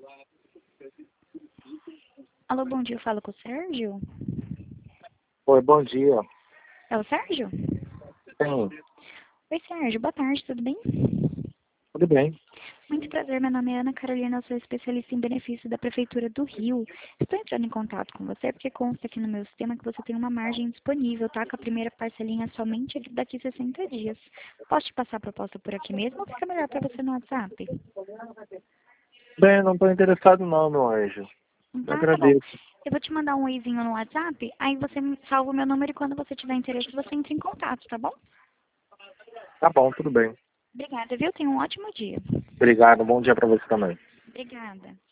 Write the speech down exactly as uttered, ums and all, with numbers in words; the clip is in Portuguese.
Alô, bom dia, eu falo com o Sérgio? Oi, bom dia. É o Sérgio? Sim, Oi, Sérgio, boa tarde, tudo bem? tudo bem. Muito prazer, meu nome é Ana Carolina, eu sou especialista em benefícios da Prefeitura do Rio. Estou entrando em contato com você porque consta aqui no meu sistema que você tem uma margem disponível, tá? Com a primeira parcelinha somente daqui a sessenta dias. Posso te passar a proposta por aqui mesmo ou fica melhor para você no WhatsApp? Bem, não estou interessado não, meu anjo. Tá, tá bom. Agradeço. Eu vou te mandar um oizinho no WhatsApp, aí você me salva o meu número e quando você tiver interesse você entra em contato, tá bom? Tá bom, tudo bem. Obrigada, viu? Tenha um ótimo dia. Obrigado, bom dia para você também. Obrigada.